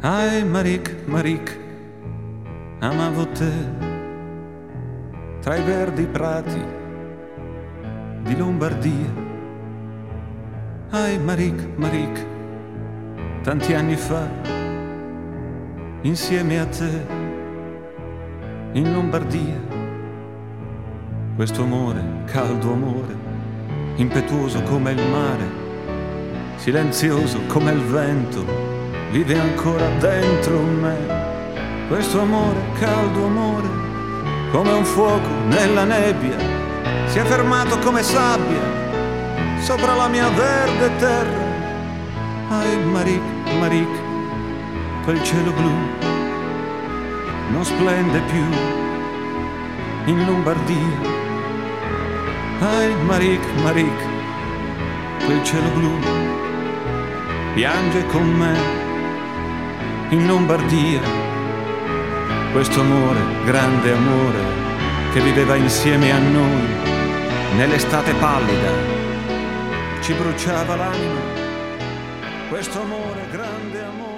Ai Maric, Maric, amavo te, tra i verdi prati di Lombardia. Ai Maric, Maric, tanti anni fa, insieme a te, in Lombardia. Questo amore, caldo amore, impetuoso come il mare, silenzioso come il vento, vive ancora dentro me. Questo amore, caldo amore, come un fuoco nella nebbia, si è fermato come sabbia sopra la mia verde terra. Ai Maric, Maric, quel cielo blu non splende più in Lombardia. Ai Maric, Maric, quel cielo blu piange con me in Lombardia. Questo amore, grande amore, che viveva insieme a noi nell'estate pallida, ci bruciava l'anima. Questo amore, grande amore.